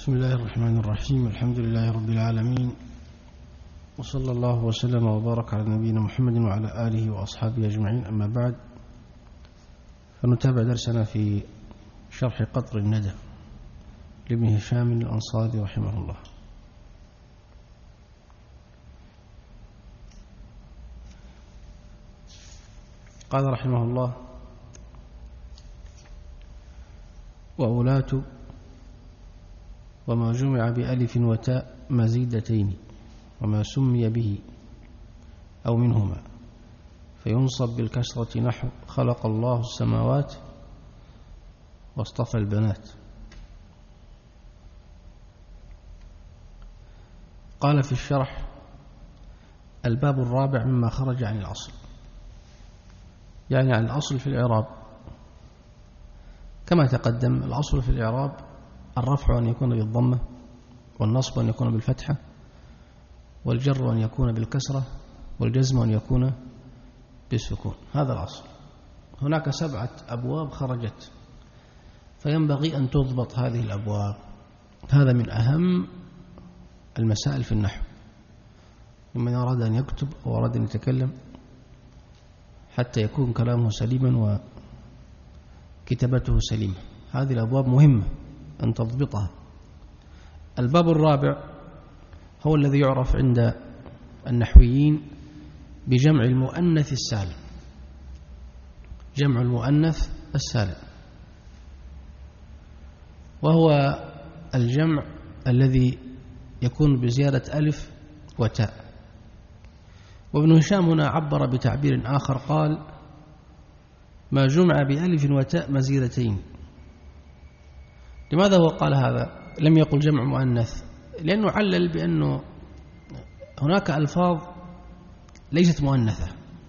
بسم الله الرحمن الرحيم. الحمد لله رب العالمين، وصلى الله وسلم وبارك على نبينا محمد وعلى آله وأصحابه أجمعين. أما بعد، فنتابع درسنا في شرح قطر الندى لابن هشام الأنصاري رحمه الله. قال رحمه الله: وأولاة وما جمع بألف وتاء مزيدتين وما سمي به أو منهما فينصب بالكسرة نحو خلق الله السماوات واصطفى البنات. قال في الشرح: الباب الرابع مما خرج عن الأصل، يعني عن الأصل في الإعراب. كما تقدم، الأصل في الإعراب الرفع أن يكون بالضمة، والنصب أن يكون بالفتحة، والجر أن يكون بالكسرة، والجزم أن يكون بالسكون. هذا الأصل. هناك 7 أبواب خرجت، فينبغي أن تضبط هذه الأبواب. هذا من أهم المسائل في النحو، لمن أراد أن يكتب أو أراد أن يتكلم حتى يكون كلامه سليما وكتابته سليمة. هذه الأبواب مهمة أن تضبطها. الباب الرابع هو الذي يعرف عند النحويين بجمع المؤنث السالم. جمع المؤنث السالم، وهو الجمع الذي يكون بزيادة ألف وتاء. وابن هشام هنا عبر بتعبير آخر، قال: ما جمع بألف وتاء مزيدتين. لماذا هو قال هذا؟ لم يقل جمع مؤنث، لأنه علل بأنه هناك ألفاظ ليست مؤنثة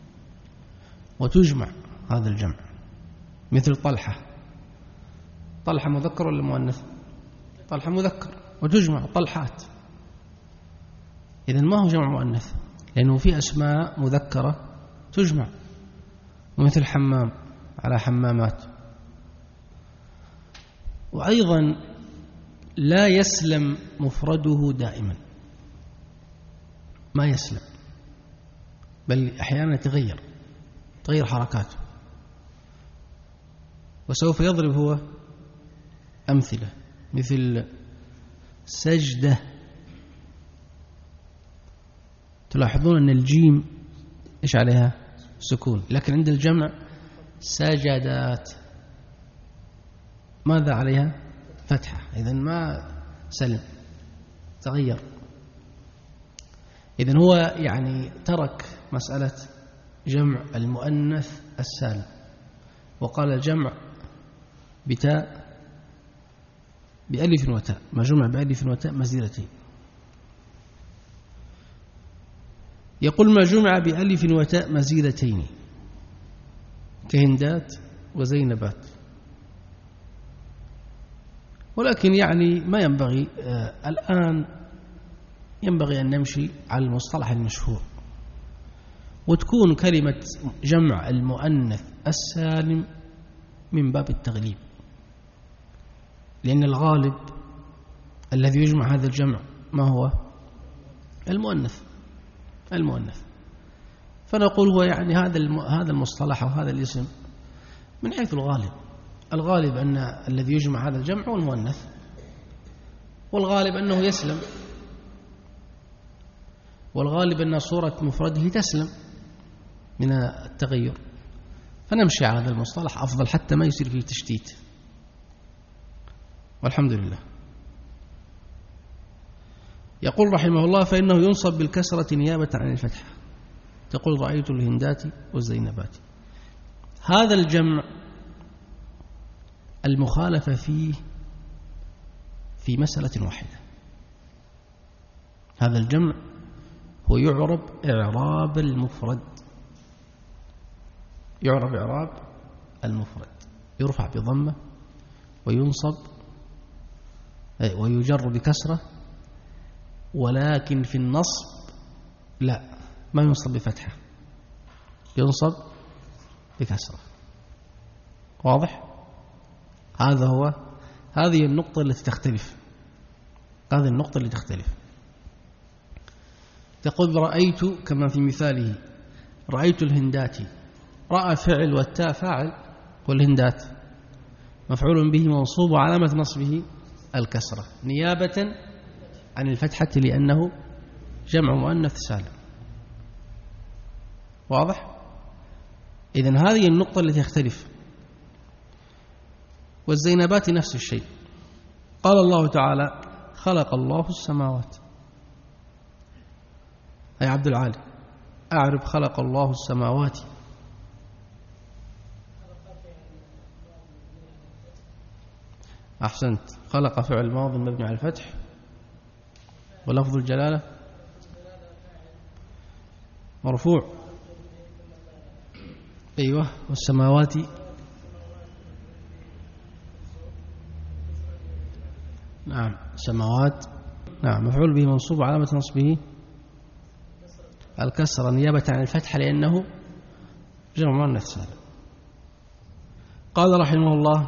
وتجمع هذا الجمع، مثل طلحة. طلحة مذكر ولا مؤنث؟ طلحة مذكر وتجمع طلحات. إذن ما هو جمع مؤنث، لأنه في أسماء مذكرة تجمع، ومثل حمام على حمامات. وأيضا لا يسلم مفرده دائما، ما يسلم، بل أحيانا تغير حركاته. وسوف يضرب هو أمثلة، مثل سجدة. تلاحظون أن الجيم إيش عليها؟ سكون، لكن عند الجمع سجدات ماذا عليها؟ فتحة. إذن ما سلم، تغير. إذن هو يعني ترك مسألة جمع المؤنث السالم، وقال الجمع بتاء بألف وتاء، ما جمع بألف وتاء مزيدتين. يقول: ما جمع بألف وتاء مزيدتين كهندات وزينبات. ولكن يعني ما ينبغي الآن، ينبغي أن نمشي على المصطلح المشهور، وتكون كلمة جمع المؤنث السالم من باب التغليب، لأن الغالب الذي يجمع هذا الجمع ما هو؟ المؤنث. فنقول هو يعني هذا المصطلح أو هذا الاسم من حيث الغالب أن الذي يجمع هذا الجمع هو المؤنث، والغالب أنه يسلم، والغالب أن صورة مفرده تسلم من التغير. فنمشي على هذا المصطلح أفضل، حتى ما يصير فيه تشتيت، والحمد لله. يقول رحمه الله: فإنه ينصب بالكسرة نيابة عن الفتحة. تقول: رأيت الهندات والزينبات. هذا الجمع المخالفة فيه في مسألة واحدة. هذا الجمع هو يعرب إعراب المفرد، يعرب إعراب المفرد، يرفع بضمة وينصب ويجر بكسرة. ولكن في النصب لا، ما ينصب بفتحة، ينصب بكسرة. واضح؟ هذه النقطة التي تختلف. هذه النقطة اللي تختلف. تقول رأيت كما في مثاله رأيت الهنداتي، رأى فعل والتاء فاعل، والهندات مفعول به منصوب وعلامة نصبه الكسرة نيابة عن الفتحة لأنه جمع مؤنث سالم. واضح؟ إذن هذه النقطة التي تختلف. والزينبات نفس الشيء. قال الله تعالى خلق الله السماوات. أي عبد العالي أعرف خلق الله السماوات. أحسنت. خلق فعل ماض مبني على الفتح، ولفظ الجلالة مرفوع. أيوة. والسماوات نعم سماوات نعم مفعول به منصوب علامة نصبه الكسرة نيابة عن الفتح لأنه جمع مؤنث سالم. قال رحمه الله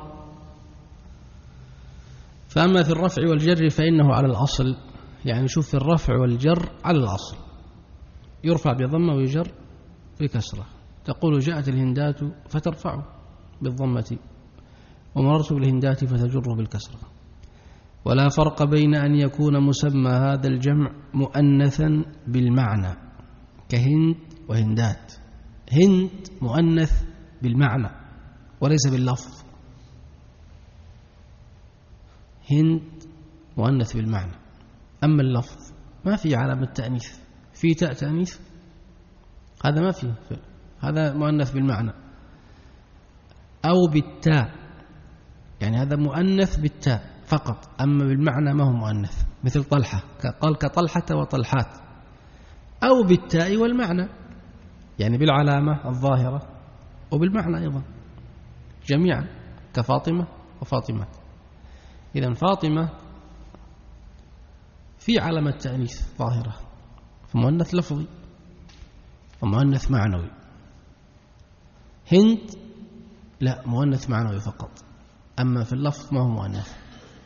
فأما في الرفع والجر فإنه على الأصل، يعني شوف في الرفع والجر على الأصل، يرفع بضمة ويجر بكسرة. تقول جاءت الهندات فترفعه بالضمة، ومررت بالهندات فتجره بالكسرة. ولا فرق بين أن يكون مسمى هذا الجمع مؤنثا بالمعنى كهند وهندات. هند مؤنث بالمعنى وليس باللفظ. هند مؤنث بالمعنى، أما اللفظ ما في علامة تأنيث، في تاء تأنيث هذا ما فيه، هذا مؤنث بالمعنى. أو بالتاء، يعني هذا مؤنث بالتاء فقط، أما بالمعنى ما هو مؤنث، مثل طلحة قال كطلحة وطلحات. أو بالتاء والمعنى، يعني بالعلامة الظاهرة وبالمعنى أيضا جميعا، كفاطمة وفاطمات. إذن فاطمة في علامة تأنيث ظاهرة، فمؤنث لفظي ومؤنث معنوي. هند لا، مؤنث معنوي فقط، أما في اللفظ ما هو مؤنث.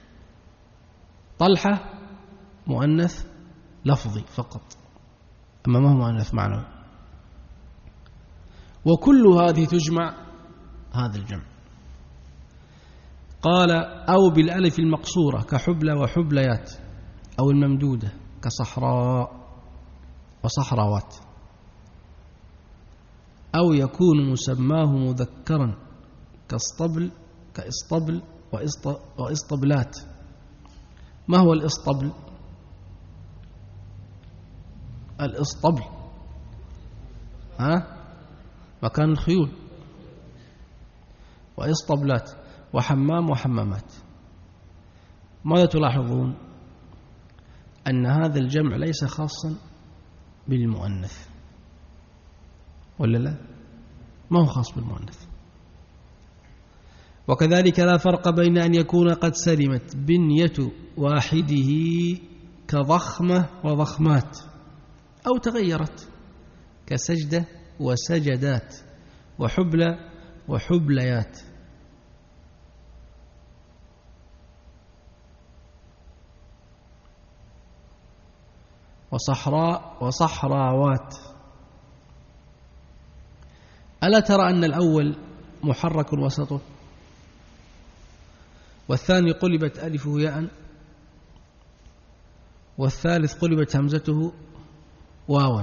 طلحة مؤنث لفظي فقط، أما ما هو مؤنث معنوي. وكل هذه تجمع هذا الجمع. قال أو بالألف المقصورة كحبلى وحبليات، أو الممدودة كصحراء وصحراوات. أو يكون مسماه مذكرا كاسطبل كاسطبل واسطبلات. ما هو الاسطبل؟ الاسطبل مكان الخيول. واسطبلات وحمام وحمامات. ماذا تلاحظون؟ أن هذا الجمع ليس خاصا بالمؤنث، ولا لا؟ ما هو خاص بالمؤنث. وكذلك لا فرق بين أن يكون قد سلمت بنية واحده كضخمة وضخمات، أو تغيرت كسجدة وسجدات وحبلى وحبليات. وصحراء وصحراوات. ألا ترى أن الأول محرك وسطه، والثاني قلبت ألفه ياء، والثالث قلبت همزته واوا؟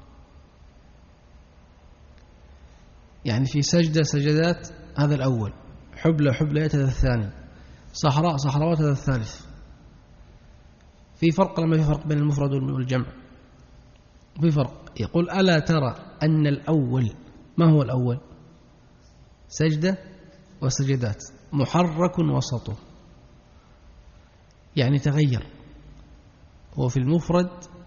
يعني في سجدة سجدات هذا الأول، حبلى حبليات هذا الثاني، صحراء صحراوات هذا الثالث. في فرق لما في فرق بين المفرد والجمع؟ في فرق. يقول ألا ترى أن الأول، ما هو الأول؟ سجدة وسجدات، محرك وسطه، يعني تغير، هو في المفرد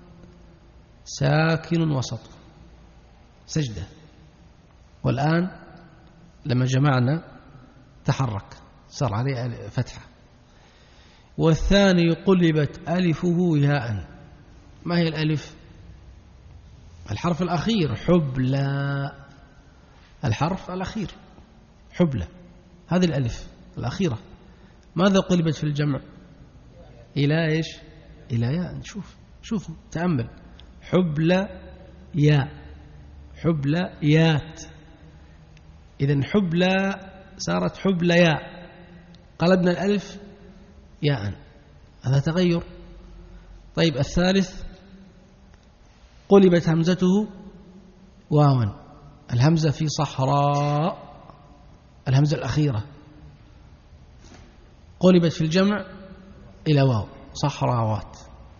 ساكن وسطه سجدة، والآن لما جمعنا تحرك صار عليه فتحة. والثاني قلبت ألفه ياء. ما هي الألف؟ الحرف الأخير، حبلى، الحرف الأخير حبلى، هذه الألف الأخيرة. ماذا قلبت في الجمع؟ إلى إيش؟ إلى ياء. شوف تأمل. حبل ياء، حبل يات. إذن حبل صارت حبل ياء، قلبنا الألف ياء، هذا تغير. طيب الثالث قلبت همزته واوا، الهمزة في صحراء، الهمزة الأخيرة قلبت في الجمع إلى واو، صحراوات.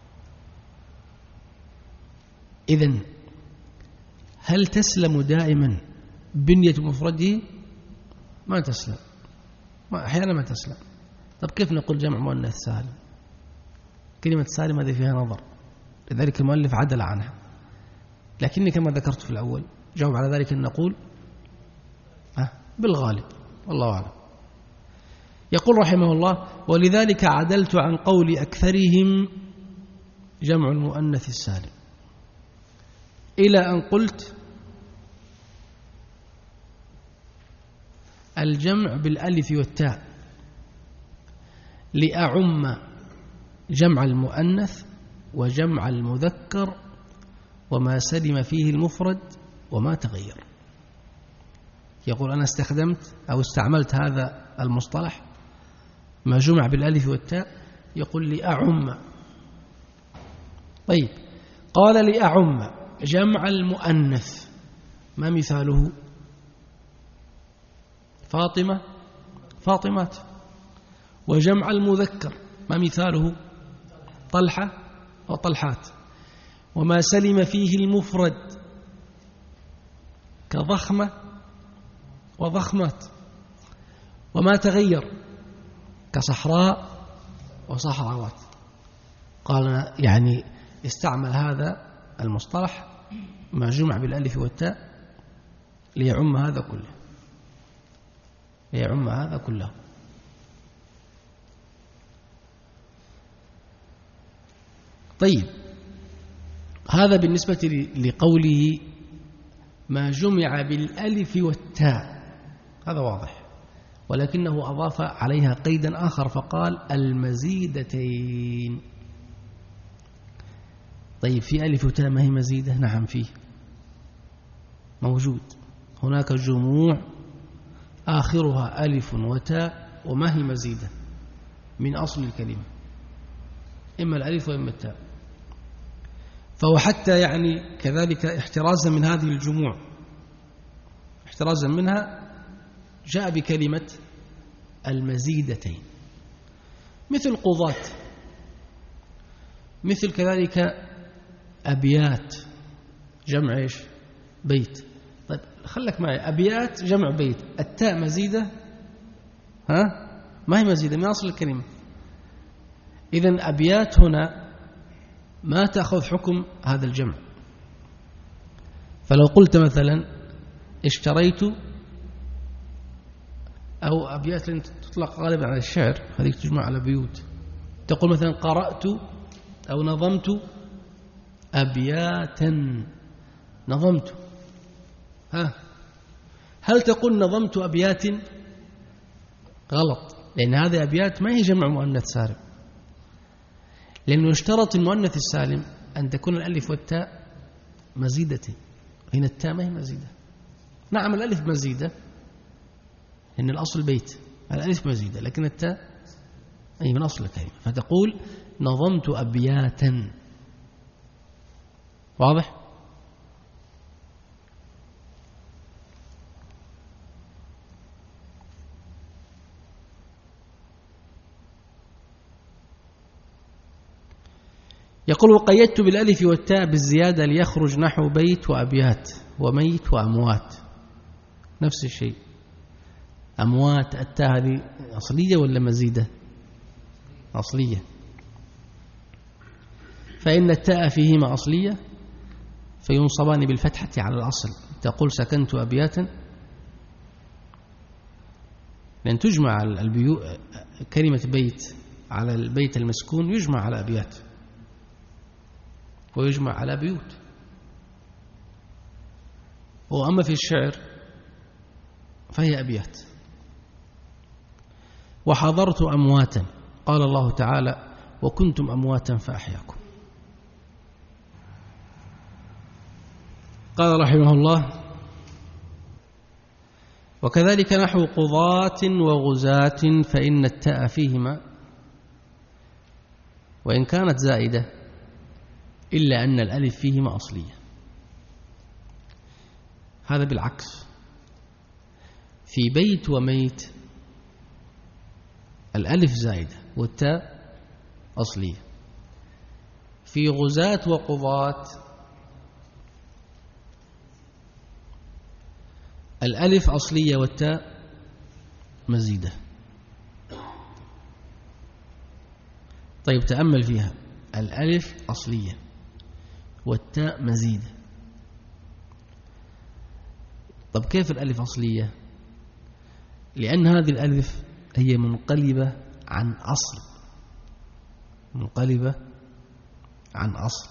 إذن هل تسلم دائما بنية مفرده؟ ما تسلم، أحيانا ما تسلم. طب كيف نقول جمع مؤنث سالم؟ كلمة سالم هذه فيها نظر، لذلك المؤلف عدل عنها، لكني كما ذكرت في الأول جاوب على ذلك أن نقول بالغالب، والله أعلم. يقول رحمه الله: ولذلك عدلت عن قول أكثرهم جمع المؤنث السالم، إلى أن قلت الجمع بالألف والتاء لأعم جمع المؤنث وجمع المذكر وما سلم فيه المفرد وما تغير. يقول أنا استخدمت أو استعملت هذا المصطلح ما جمع بالألف والتاء، يقول لأعم. طيب قال لأعم جمع المؤنث، ما مثاله؟ فاطمة، فاطمات. وجمع المذكر ما مثاله؟ طلحة وطلحات. وما سلم فيه المفرد كضخمة وضخمات. وما تغير كصحراء وصحراوات. قال يعني استعمل هذا المصطلح ما جمع بالألف والتاء ليعم هذا كله، ليعم هذا كله. طيب هذا بالنسبة لقوله ما جمع بالألف والتاء، هذا واضح، ولكنه أضاف عليها قيدا آخر فقال المزيدتين. طيب في ألف وتاء ما هي مزيدة؟ نعم فيه، موجود. هناك جموع آخرها ألف وتاء وما هي مزيدة من أصل الكلمة، إما الألف وإما التاء. فهو حتى يعني كذلك احترازا من هذه الجموع، احترازا منها، جاء بكلمة المزيدتين، مثل قضاة، مثل كذلك أبيات جمع إيش؟ بيت. طيب خلك معي، أبيات جمع بيت، التاء مزيدة؟ ما هي مزيدة من أصل الكلمة. إذن أبيات هنا ما تأخذ حكم هذا الجمع. فلو قلت مثلا اشتريت، أو أبيات تطلق غالبا على الشعر، هذه تجمع على بيوت. تقول مثلا قرأت أو نظمت أبياتا، نظمت. هل تقول نظمت أبيات؟ غلط، لأن هذه أبيات ما هي جمع مؤنث سالم، لأنه اشترط المؤنث السالم أن تكون الألف والتاء مزيدتين. هنا التاء ما هي مزيدة. نعم الألف مزيدة لأن الأصل بيت، الألف مزيدة، لكن التاء أي من أصل الكلمة. فتقول نظمت أبياتا. واضح؟ يقول وقيدت بالألف والتاء بالزيادة ليخرج نحو بيت وأبيات وميت وأموات، نفس الشيء. أموات التاء هذه أصلية ولا مزيدة؟ أصلية. فإن التاء فيهما أصلية فينصبان بالفتحة على الأصل. تقول سكنت أبياتا، لأن تجمع كلمة بيت على البيت المسكون، يجمع على أبيات ويجمع على بيوت. وأما في الشعر فهي أبيات. وحضرت أمواتا، قال الله تعالى وكنتم أمواتا فأحياكم. قال رحمه الله: وكذلك نحو قضاة وغزاة فإن التاء فيهما وإن كانت زائدة إلا أن الألف فيهما أصلية. هذا بالعكس، في بيت وميت الألف زائدة والتاء أصلية. في غزاة وقضاة الألف أصلية والتاء مزيدة. طيب تأمل فيها، الألف أصلية والتاء مزيدة. طب كيف الألف أصلية؟ لأن هذه الألف هي منقلبة عن أصل، منقلبة عن أصل.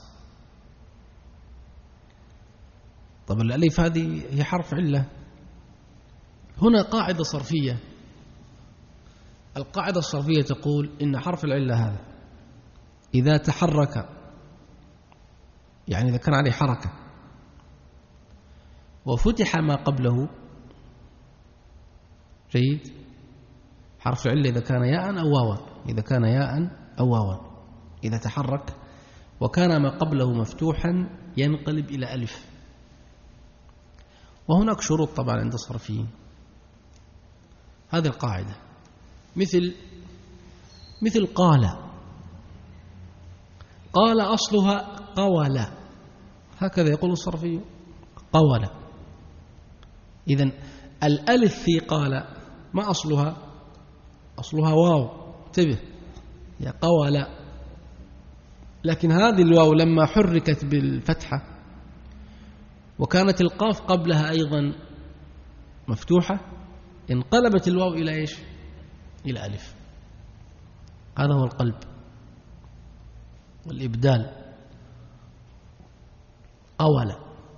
طب الألف هذه هي حرف علة. هنا قاعدة صرفية، القاعدة الصرفية تقول إن حرف العلة هذا إذا تحرك، يعني إذا كان عليه حركة وفتح ما قبله، جيد، حرف العلة إذا كان ياء أو واوا، إذا كان ياء أو واوا، إذا تحرك وكان ما قبله مفتوحا ينقلب إلى ألف. وهناك شروط طبعا عند الصرفيين. هذه القاعدة مثل قال أصلها قول، هكذا يقول الصرفي قول. إذن الألف في قال ما أصلها؟ أصلها واو، انتبه يا قول. لكن هذه الواو لما حركت بالفتحة وكانت القاف قبلها أيضا مفتوحة انقلبت الواو إلى إيش؟ إلى ألف. هذا هو القلب والإبدال. قول.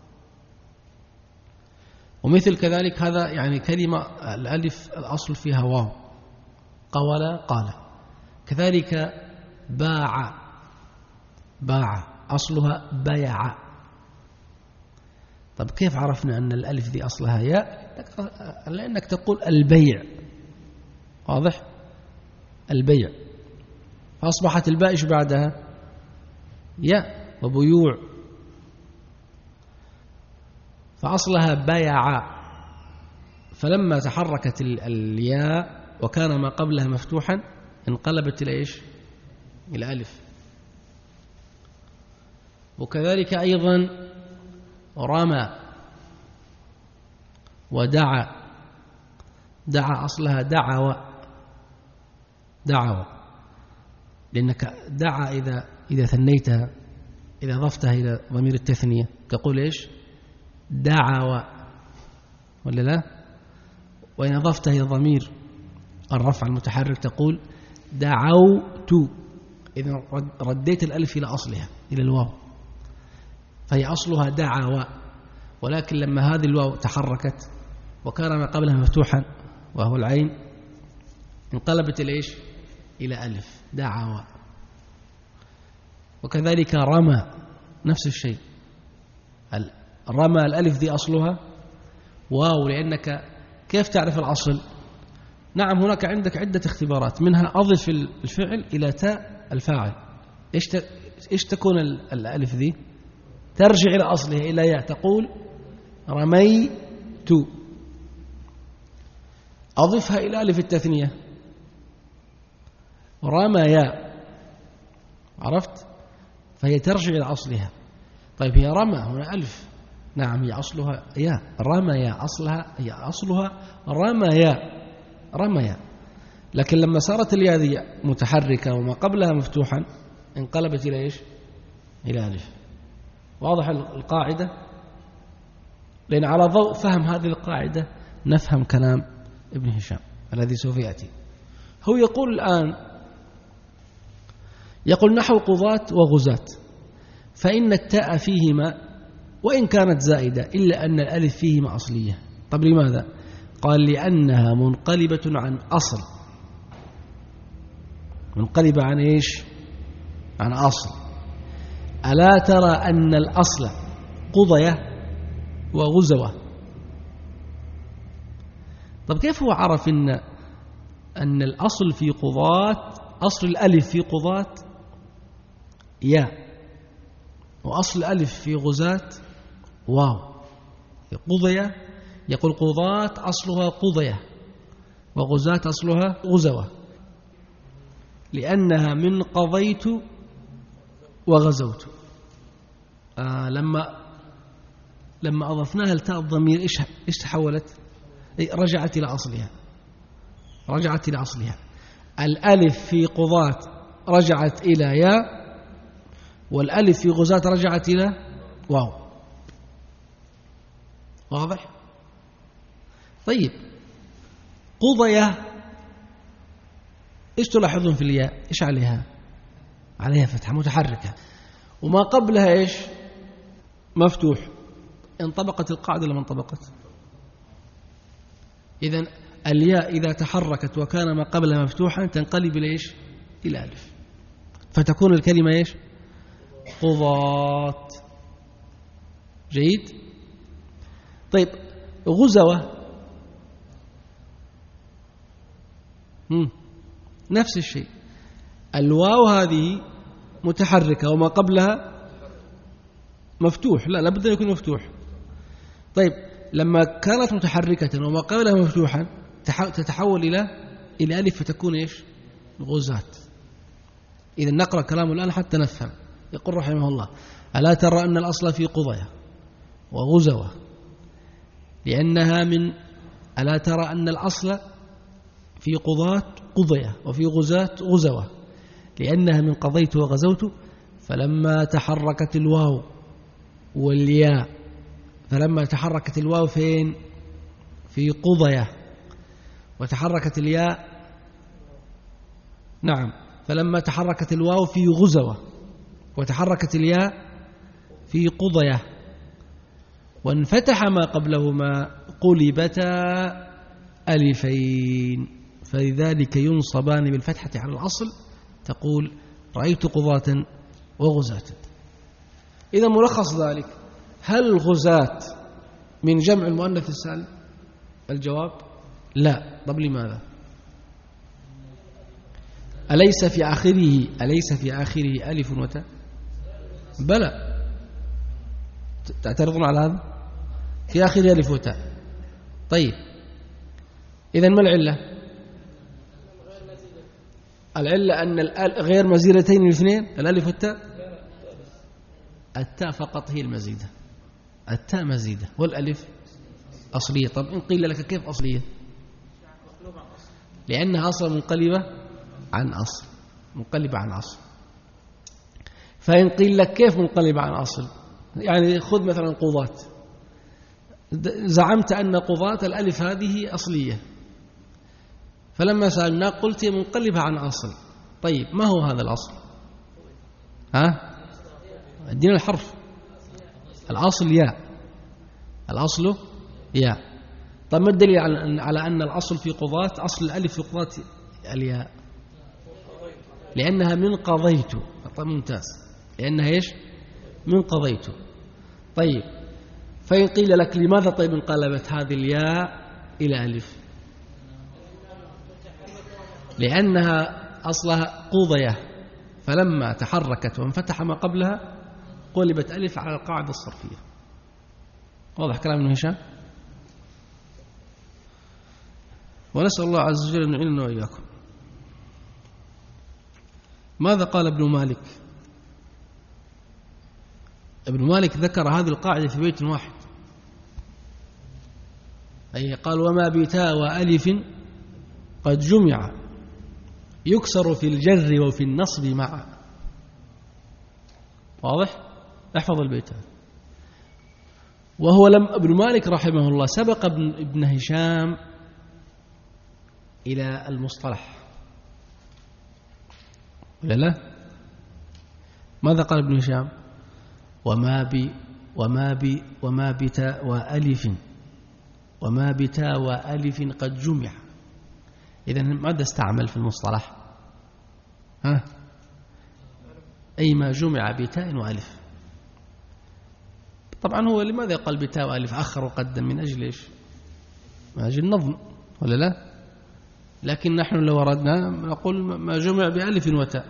ومثل كذلك هذا يعني كلمة الألف الأصل فيها واو، قول قال. كذلك باع أصلها بيع. طب كيف عرفنا أن الألف دي أصلها ياء؟ لأنك تقول البيع، واضح؟ البيع، فأصبحت الباء إيش بعدها؟ ياء، وبيوع، فأصلها بيع. فلما تحركت الياء وكان ما قبلها مفتوحا انقلبت إلى إيش؟ إلى ألف. وكذلك أيضا رمى ودعا. دعا أصلها دعوة، لأنك دعا إذا ثنيتها، إذا ضفتها إلى ضمير التثنية تقول إيش؟ دعوة، ولا لا؟ وإن أضفتها إلى ضمير الرفع المتحرك تقول دعوت. إذا رديت الألف إلى أصلها، إلى الواو، فهي أصلها دعوة. ولكن لما هذه الواو تحركت وكان ما قبلها مفتوحا وهو العين انقلبت إلى إيش؟ إلى ألف، دعوة. وكذلك رمى نفس الشيء. رمى الألف دي أصلها واو، لأنك كيف تعرف الأصل؟ نعم هناك عندك عدة اختبارات، منها أضف الفعل إلى تاء الفاعل. إيش تكون الألف دي؟ ترجع إلى أصلها إلى ياء، تقول رميت. أضفها إلى ألف التثنية رميا، عرفت؟ فهي ترجع إلى أصلها. طيب هي رمى هنا ألف، نعم هي أصلها ياء، رميا أصلها رميا. لكن لما صارت الياء ذي متحركة وما قبلها مفتوحا انقلبت إلى إيش؟ إلى ألف. واضح القاعدة؟ لأن على ضوء فهم هذه القاعدة نفهم كلام ابن هشام الذي سوف يأتي. هو يقول الآن، يقول نحو قضاة وغزاة فإن التاء فيهما وإن كانت زائدة إلا أن الألف فيهما أصلية. طب لماذا؟ قال لأنها منقلبة عن أصل. منقلبة عن إيش؟ عن أصل. ألا ترى أن الأصل قضية وغزوة؟ طب كيف هو عرف أن الأصل في قضاة، أصل الألف في قضاة ياء، وأصل الألف في غزاة واو؟ قضية يقول قضاة أصلها قضية وغزاة أصلها غزوة، لأنها من قضيت وغزوت. لما أضفناها لتاء الضمير إيش تحولت؟ رجعت إلى أصلها، رجعت إلى أصلها. الألف في قضاة رجعت إلى ياء، والألف في غزاة رجعت إلى واو. واضح؟ طيب قضية إيش تلاحظون في الياء؟ إيش عليها؟ عليها فتحة متحركة، وما قبلها إيش؟ مفتوح. انطبقت القاعدة لما انطبقت؟ إذن الياء إذا تحركت وكان ما قبلها مفتوحا تنقلب إلى إيش؟ إلى ألف، فتكون الكلمة إيش؟ قضاة. جيد. طيب غزوة نفس الشيء، الواو هذه متحركة وما قبلها مفتوح، لا لابد أن يكون مفتوح. طيب لما كانت متحركة وما قبلها مفتوحا تتحول إلى ألف فتكون إيش؟ غزاة. إذا نقرأ كلامه الآن حتى نفهم. يقول رحمه الله: ألا ترى أن الأصل في قضية وغزوة لأنها من ألا ترى أن الأصل في قضاة قضية وفي غزاة غزوة لأنها من قضيت وغزوت. فلما تحركت الواو والياء، فلما تحركت الواو فين؟ في قضية، وتحركت الياء نعم، فلما تحركت الواو في غزوة وتحركت الياء في قضية وانفتح ما قبلهما قلبتا ألفين، فلذلك ينصبان بالفتحة على الأصل. تقول رأيت قضاة وغزاة. إذا ملخص ذلك: هل غزاة من جمع المؤنث السالم؟ الجواب لا. طب لماذا؟ أليس في آخره ألف وتاء؟ بلى. تعترضون على هذا؟ في آخره ألف وتاء. طيب إذن ما العلة؟ العلة أن غير مزيدتين الاثنين، الألف والتاء. التاء فقط هي المزيدة، التاء مزيدة والألف أصلية. طب إن قيل لك كيف أصلية؟ لأنها أصلا منقلبة عن أصل، منقلبة عن أصل. فإن قيل لك كيف منقلبة عن أصل؟ يعني خذ مثلا قضاة، زعمت أن قضاة الألف هذه أصلية، فلما سألنا قلت هي منقلبة عن أصل. طيب ما هو هذا الأصل؟ ادينا الحرف. الأصل ياء، الأصل ياء. طيب ما الدليل على أن الأصل في قضاة، أصل الألف في قضاة الياء؟ لأنها من قضيت. طيب ممتاز، لأنها إيش؟ من قضيت. طيب فإن قيل لك لماذا طيب انقلبت هذه الياء إلى ألف؟ لأنها أصلها قضية، فلما تحركت وانفتح ما قبلها قلبت ألف على القاعدة الصرفية. واضح كلام ابن هشام؟ ونسأل الله عز وجل أن يعيننا وإياكم. ماذا قال ابن مالك؟ ابن مالك ذكر هذه القاعدة في بيت واحد، أي قال: وما بتاء وألف قد جمع يكسر في الجر وفي النصب معا. واضح؟ احفظ البيت. وهو ابن مالك رحمه الله سبق ابن هشام إلى المصطلح ولا لا؟ ماذا قال ابن هشام؟ وما بتاء وألف، وما بتاء وألف قد جمع. إذن ماذا استعمل في المصطلح؟ أي ما جمع بتاء وألف. طبعا هو لماذا قال بتاء وألف أخر وقدم؟ من أجل إيش؟ من أجل النظم ولا لا؟ لكن نحن لو أردنا نقول ما جمع بألف وتاء.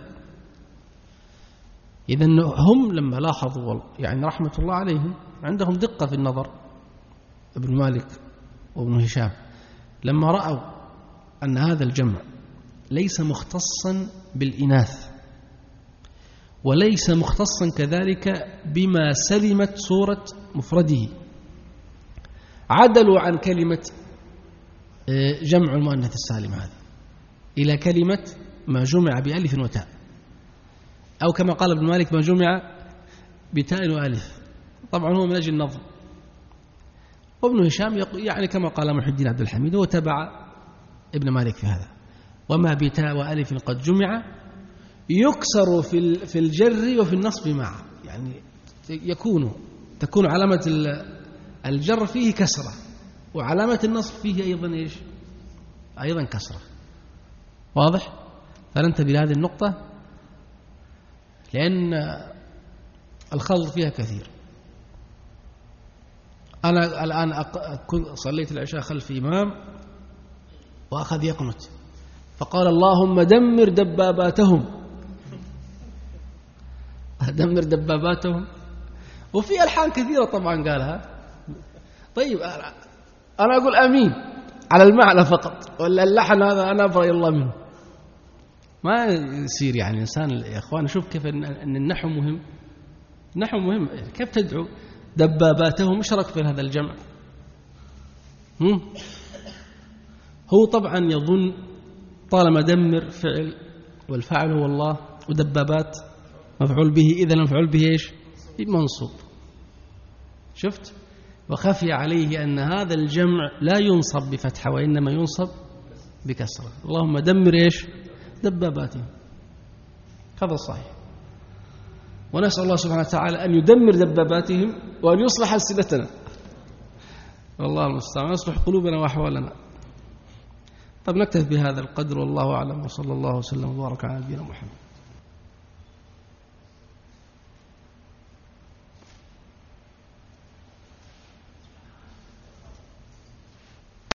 إذن هم لما لاحظوا يعني رحمة الله عليهم عندهم دقة في النظر، ابن مالك وابن هشام، لما رأوا أن هذا الجمع ليس مختصا بالإناث وليس مختصا كذلك بما سلمت صورة مفرده، عدلوا عن كلمة جمع المؤنث السالم هذه إلى كلمة ما جمع بألف وتاء، أو كما قال ابن مالك ما جمع بتاء وألف. طبعا هو من أجل النظم. وابن هشام يعني كما قال محي الدين عبد الحميد هو تبع ابن مالك في هذا، وما بتاء وألف قد جمع يكسر في الجر وفي النصب معا، يعني تكون علامة الجر فيه كسرة وعلامة النصب فيه أيضا إيش؟ أيضا كسرة. واضح؟ فننتبه لهذه النقطة لأن الخلط فيها كثير. أنا الآن صليت العشاء خلف إمام وأخذ يقنت فقال اللهم دمر دباباتهم، دمر دباباتهم، وفي ألحان كثيرة طبعا قالها. طيب أنا أقول أمين على المعنى فقط، ولا اللحن هذا أنا أبرأ الله منه؟ ما يصير يعني إنسان يا أخوان. شوف كيف أن النحو مهم. النحو مهم. كيف تدعو دباباتهم؟ مش رأيك في هذا الجمع؟ هو طبعا يظن طالما دمر فعل والفاعل هو الله ودبابات مفعول به، إذا المفعول به إيش؟ منصوب. شفت؟ وخفي عليه أن هذا الجمع لا ينصب بفتحة وإنما ينصب بكسرة. اللهم دمر إيش؟ دباباتهم. هذا صحيح. ونسأل الله سبحانه وتعالى أن يدمر دباباتهم وأن يصلح ألسنتنا، والله المستعان، يصلح قلوبنا وأحوالنا. طب نكتفي بهذا القدر والله أعلم، وصلى الله وسلم وبارك على نبينا محمد.